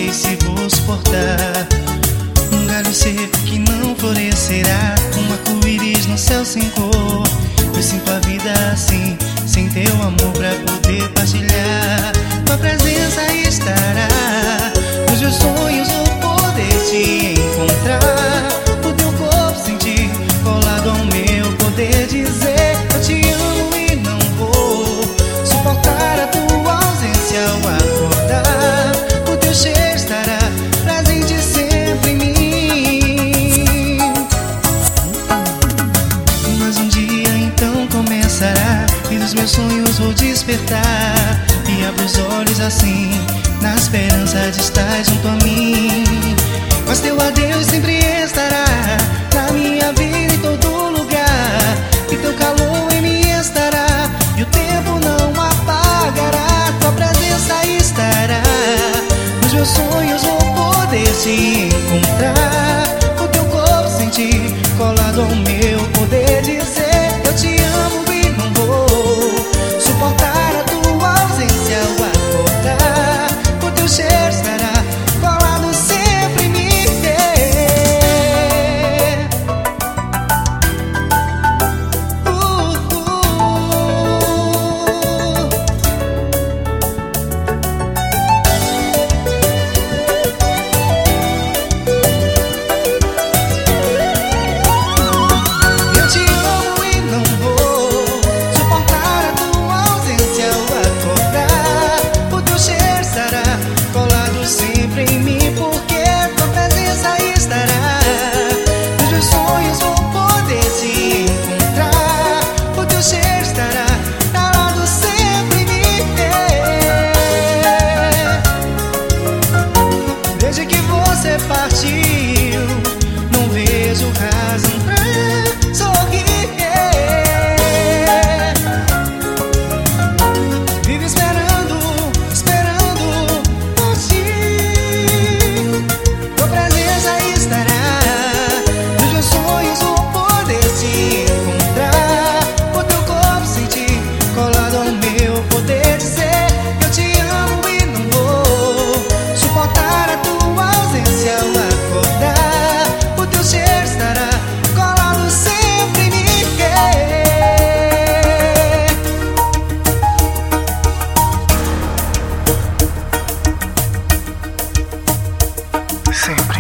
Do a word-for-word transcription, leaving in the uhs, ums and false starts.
sei se vou suportar um galho seco que não florescerá, um arco-íris no céu sem cor. Eu sinto a vida assim, sem teu amor pra poder partilhar. Tua presença estará nos meus sonhos, vou poder te encontrar. O teu corpo sentir colado ao meu, poder dizer eu te amo e não vou suportar a tua ausência ao acordar. O teu cheiro estará presente sempre em mim. Mas um dia então começará e dos meus sonhos vou despertar, e abro os olhos assim na esperança de estar junto a mim. Mas teu adeus sempre estará na minha vida, em todo lugar, e teu calor em mim estará, e o tempo não apagará. Tua presença estará nos meus sonhos, vou poder te encontrar. O teu corpo sentir colado ao meu, poder dizer eu te amo e não vou suportar a tua ausência ao acordar. O teu cheiro estará colado sempre em mim. uh, uh, Eu te amo e não vou suportar a tua ausência ao acordar. O teu cheiro estará colado sempre em mim, porque tua presença estará nos meus sonhos, vou poder te encontrar. O teu cheiro estará calado sempre em mim. Desde que você partiu, não vejo razão pra sorrir. Vivo esperando, esperando por ti. Tua presença estará nos meus sonhos, vou poder te encontrar. O teu corpo sentir colado ao meu, poder dizer eu te amo e não vou suportar a tua ausência ao acordar. O teu cheiro estará colado sempre em mim. Sempre.